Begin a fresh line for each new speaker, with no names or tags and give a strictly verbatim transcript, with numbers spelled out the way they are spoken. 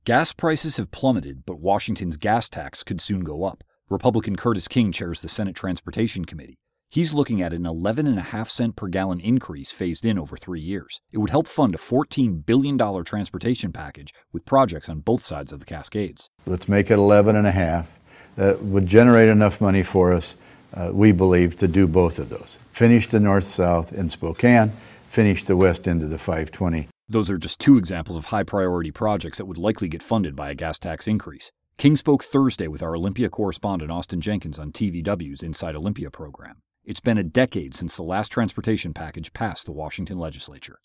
Gas prices have plummeted, but Washington's gas tax could soon go up. Republican Curtis King chairs the Senate Transportation Committee. He's looking at an eleven and a half cent per gallon increase phased in over three years. It would help fund a fourteen billion dollars transportation package with projects on both sides of the Cascades.
Let's make it eleven and a half. That would generate enough money for us, uh, we believe, to do both of those. Finish the north-south in Spokane, finish the west end of the five twenty.
Those are just two examples of high-priority projects that would likely get funded by a gas tax increase. King spoke Thursday with our Olympia correspondent Austin Jenkins on T V W's Inside Olympia program. It's been a decade since the last transportation package passed the Washington legislature.